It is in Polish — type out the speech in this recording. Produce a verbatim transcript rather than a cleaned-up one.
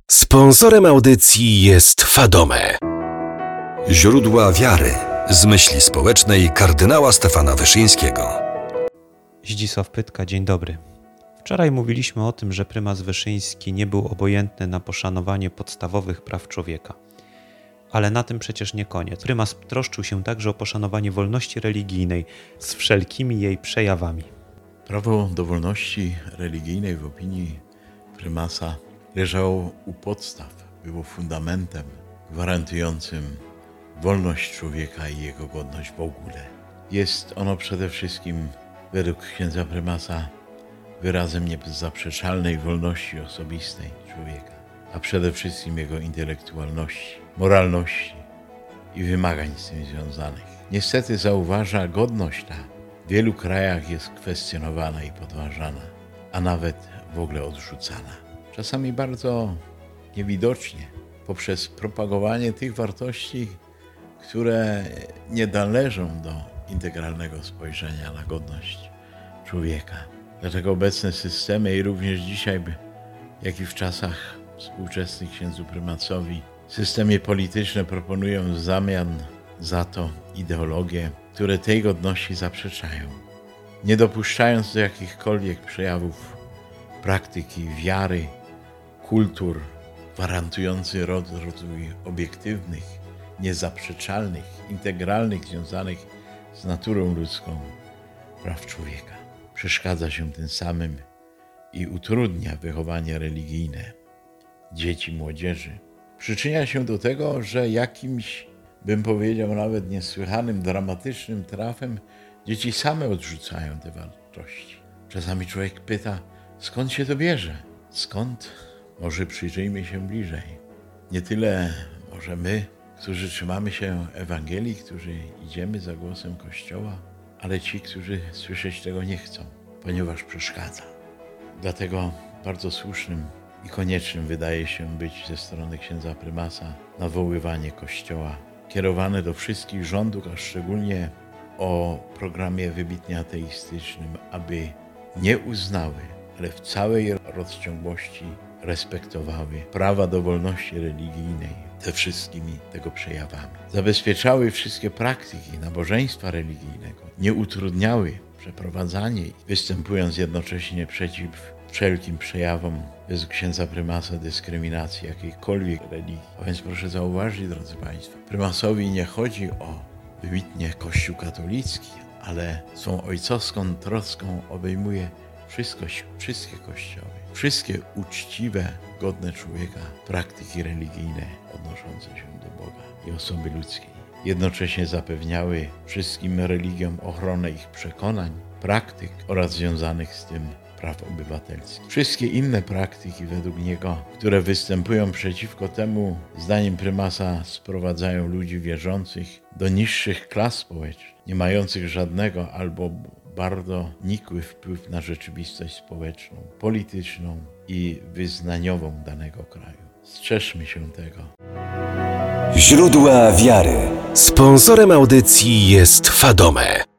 Sponsorem audycji jest Fadome. Źródła wiary z myśli społecznej kardynała Stefana Wyszyńskiego. Zdzisław Pytka, dzień dobry. Wczoraj mówiliśmy o tym, że prymas Wyszyński nie był obojętny na poszanowanie podstawowych praw człowieka. Ale na tym przecież nie koniec. Prymas troszczył się także o poszanowanie wolności religijnej z wszelkimi jej przejawami. Prawo do wolności religijnej w opinii prymasa leżało u podstaw, było fundamentem gwarantującym wolność człowieka i jego godność w ogóle. Jest ono przede wszystkim, według księdza prymasa, wyrazem niezaprzeczalnej wolności osobistej człowieka, a przede wszystkim jego intelektualności, moralności i wymagań z tym związanych. Niestety zauważa, godność ta w wielu krajach jest kwestionowana i podważana, a nawet w ogóle odrzucana. Czasami bardzo niewidocznie, poprzez propagowanie tych wartości, które nie należą do integralnego spojrzenia na godność człowieka. Dlatego obecne systemy i również dzisiaj, jak i w czasach współczesnych księdzu prymasowi, systemy polityczne proponują w zamian za to ideologie, które tej godności zaprzeczają, nie dopuszczając do jakichkolwiek przejawów praktyki, wiary, kultur gwarantujący rozwój obiektywnych, niezaprzeczalnych, integralnych, związanych z naturą ludzką praw człowieka. Przeszkadza się tym samym i utrudnia wychowanie religijne dzieci, młodzieży. Przyczynia się do tego, że jakimś, bym powiedział, nawet niesłychanym, dramatycznym trafem dzieci same odrzucają te wartości. Czasami człowiek pyta, skąd się to bierze? Skąd? Może przyjrzyjmy się bliżej. Nie tyle może my, którzy trzymamy się Ewangelii, którzy idziemy za głosem Kościoła, ale ci, którzy słyszeć tego nie chcą, ponieważ przeszkadza. Dlatego bardzo słusznym i koniecznym wydaje się być ze strony księdza prymasa nawoływanie Kościoła kierowane do wszystkich rządów, a szczególnie o programie wybitnie ateistycznym, aby nie uznały, ale w całej rozciągłości respektowały prawa do wolności religijnej ze wszystkimi tego przejawami. Zabezpieczały wszystkie praktyki nabożeństwa religijnego, nie utrudniały przeprowadzanie i występując jednocześnie przeciw wszelkim przejawom bez księdza prymasa dyskryminacji jakiejkolwiek religii. A więc proszę zauważyć, drodzy Państwo, prymasowi nie chodzi o wybitnie Kościół katolicki, ale swą ojcowską troską obejmuje wszystko, wszystkie kościoły, wszystkie uczciwe, godne człowieka praktyki religijne odnoszące się do Boga i osoby ludzkiej. Jednocześnie zapewniały wszystkim religiom ochronę ich przekonań, praktyk oraz związanych z tym praw obywatelskich. Wszystkie inne praktyki według niego, które występują przeciwko temu, zdaniem prymasa, sprowadzają ludzi wierzących do niższych klas społecznych, nie mających żadnego albo bardzo nikły wpływ na rzeczywistość społeczną, polityczną i wyznaniową danego kraju. Strzeżmy się tego. Źródła wiary. Sponsorem audycji jest Fadome.